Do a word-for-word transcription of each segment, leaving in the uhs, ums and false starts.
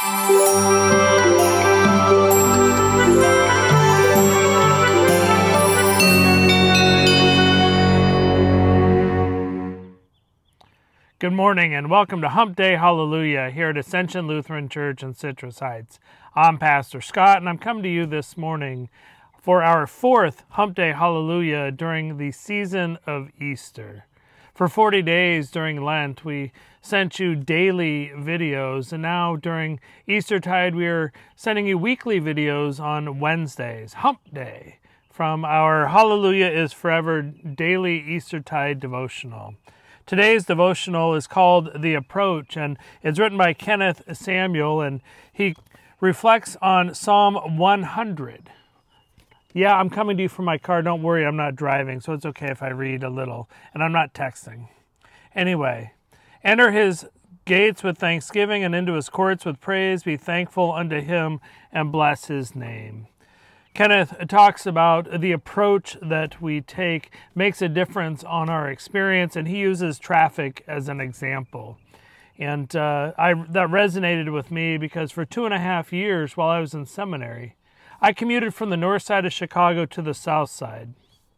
Good morning and welcome to Hump Day Hallelujah here at Ascension Lutheran Church in Citrus Heights. I'm Pastor Scott and I'm coming to you this morning for our fourth Hump Day Hallelujah during the season of Easter. For forty days during Lent, we sent you daily videos, and now during Eastertide, we are sending you weekly videos on Wednesdays, Hump Day, from our Hallelujah is Forever daily Eastertide devotional. Today's devotional is called The Approach, and it's written by Kenneth Samuel, and he reflects on Psalm one hundred. Yeah, I'm coming to you from my car. Don't worry, I'm not driving, so it's okay if I read a little, and I'm not texting. Anyway, enter his gates with thanksgiving and into his courts with praise. Be thankful unto him and bless his name. Kenneth talks about the approach that we take makes a difference on our experience, and he uses traffic as an example. And uh, I, that resonated with me because for two and a half years while I was in seminary, I commuted from the north side of Chicago to the south side.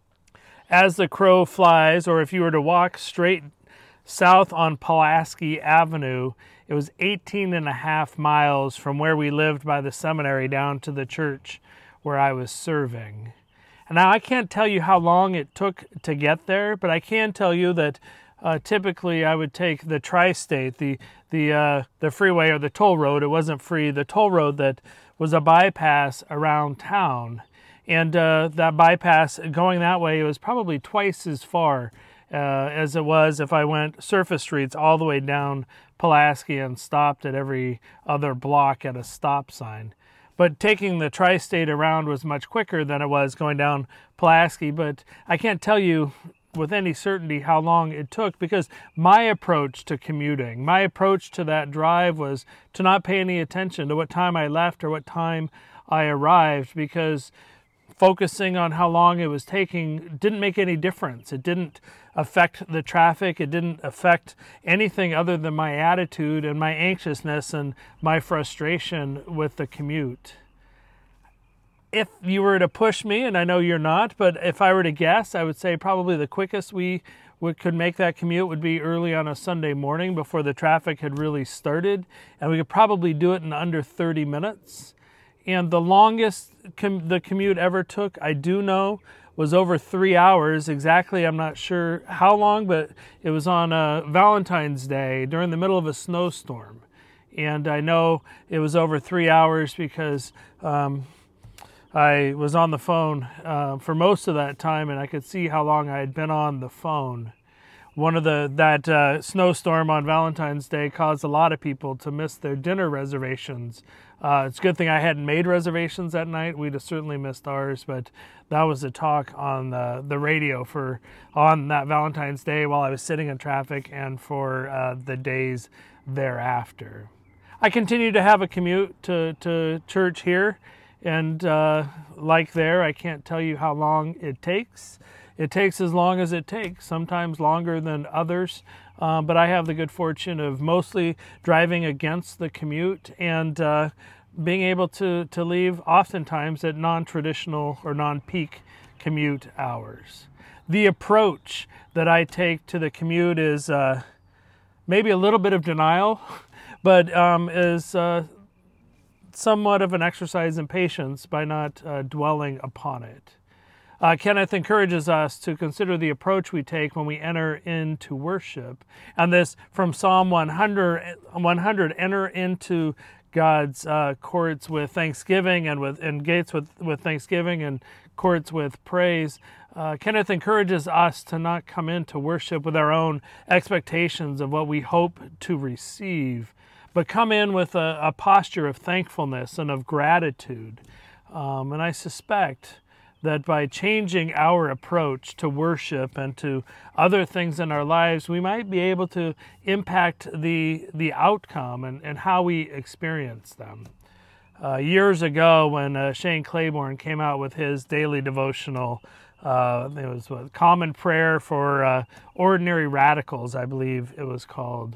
As the crow flies, or if you were to walk straight south on Pulaski Avenue, it was eighteen and a half miles from where we lived by the seminary down to the church where I was serving. And now I can't tell you how long it took to get there, but I can tell you that uh, typically I would take the tri-state, the the uh, the freeway or the toll road. It wasn't free. The toll road that was a bypass around town, and uh, that bypass going that way, it was probably twice as far uh, as it was if I went surface streets all the way down Pulaski and stopped at every other block at a stop sign. But taking the tri-state around was much quicker than it was going down Pulaski. But I can't tell you with any certainty how long it took, because my approach to commuting, my approach to that drive was to not pay any attention to what time I left or what time I arrived, because focusing on how long it was taking didn't make any difference. It didn't affect the traffic. It didn't affect anything other than my attitude and my anxiousness and my frustration with the commute. If you were to push me, and I know you're not, but if I were to guess, I would say probably the quickest we would, could make that commute would be early on a Sunday morning before the traffic had really started, and we could probably do it in under thirty minutes. And the longest com- the commute ever took, I do know, was over three hours. Exactly, I'm not sure how long, but it was on uh, Valentine's Day during the middle of a snowstorm. And I know it was over three hours because um, I was on the phone uh, for most of that time, and I could see how long I had been on the phone. One of the that uh, snowstorm on Valentine's Day caused a lot of people to miss their dinner reservations. Uh, it's a good thing I hadn't made reservations that night. We'd have certainly missed ours, but that was the talk on the, the radio for on that Valentine's Day while I was sitting in traffic and for uh, the days thereafter. I continue to have a commute to, to church here, and uh, like there, I can't tell you how long it takes. It takes as long as it takes, sometimes longer than others. Um, but I have the good fortune of mostly driving against the commute and uh, being able to, to leave oftentimes at non-traditional or non-peak commute hours. The approach that I take to the commute is uh, maybe a little bit of denial, but um, is uh, somewhat of an exercise in patience by not uh, dwelling upon it. Uh, Kenneth encourages us to consider the approach we take when we enter into worship. And this from Psalm one hundred, one hundred enter into God's uh, courts with thanksgiving and with and gates with, with thanksgiving and courts with praise. Uh, Kenneth encourages us to not come into worship with our own expectations of what we hope to receive, but come in with a, a posture of thankfulness and of gratitude. Um, and I suspect that by changing our approach to worship and to other things in our lives, we might be able to impact the the outcome and, and how we experience them. Uh, years ago, when uh, Shane Claiborne came out with his daily devotional, uh, it was a common prayer for uh, ordinary radicals, I believe it was called.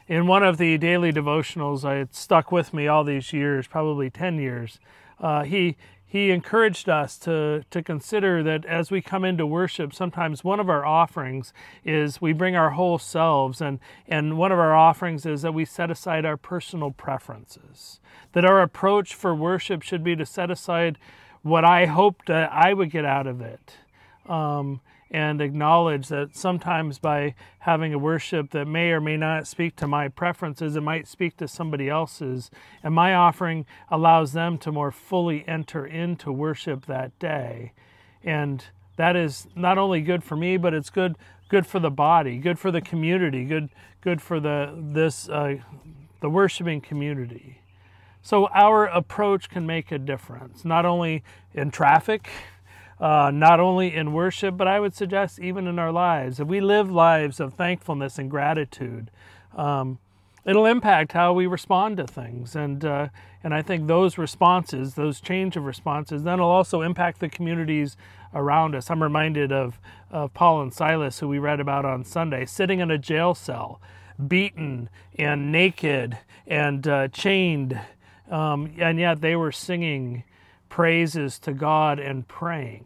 In one of the daily devotionals, I had stuck with me all these years, probably ten years, uh, he he encouraged us to, to consider that as we come into worship, sometimes one of our offerings is we bring our whole selves, and, and one of our offerings is that we set aside our personal preferences. That our approach for worship should be to set aside what I hoped that I would get out of it. Um, and acknowledge that sometimes by having a worship that may or may not speak to my preferences, it might speak to somebody else's, and my offering allows them to more fully enter into worship that day. And that is not only good for me, but it's good good for the body, good for the community, good good for the this uh, the worshiping community. So our approach can make a difference, not only in traffic, Uh, not only in worship, but I would suggest even in our lives. If we live lives of thankfulness and gratitude, um, it'll impact how we respond to things. And uh, and I think those responses, those change of responses, then will also impact the communities around us. I'm reminded of, of Paul and Silas, who we read about on Sunday, sitting in a jail cell, beaten and naked and uh, chained, um, and yet they were singing praises to God and praying.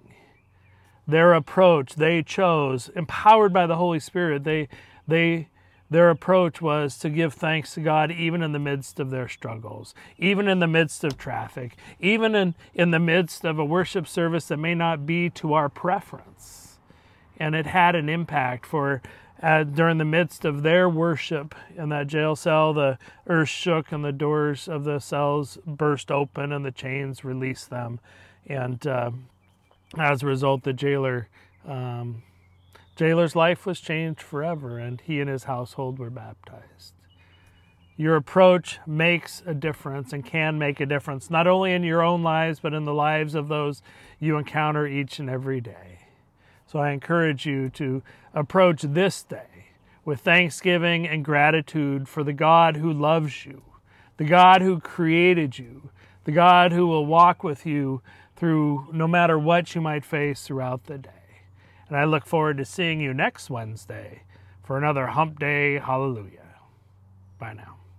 Their approach, they chose, empowered by the Holy Spirit, they, they, their approach was to give thanks to God even in the midst of their struggles, even in the midst of traffic, even in, in the midst of a worship service that may not be to our preference. And it had an impact for, uh, during the midst of their worship in that jail cell, the earth shook and the doors of the cells burst open and the chains released them. And uh, as a result, the jailer, um, jailer's life was changed forever, and he and his household were baptized. Your approach makes a difference and can make a difference, not only in your own lives, but in the lives of those you encounter each and every day. So I encourage you to approach this day with thanksgiving and gratitude for the God who loves you, the God who created you, the God who will walk with you through no matter what you might face throughout the day. And I look forward to seeing you next Wednesday for another Hump Day Hallelujah. Bye now.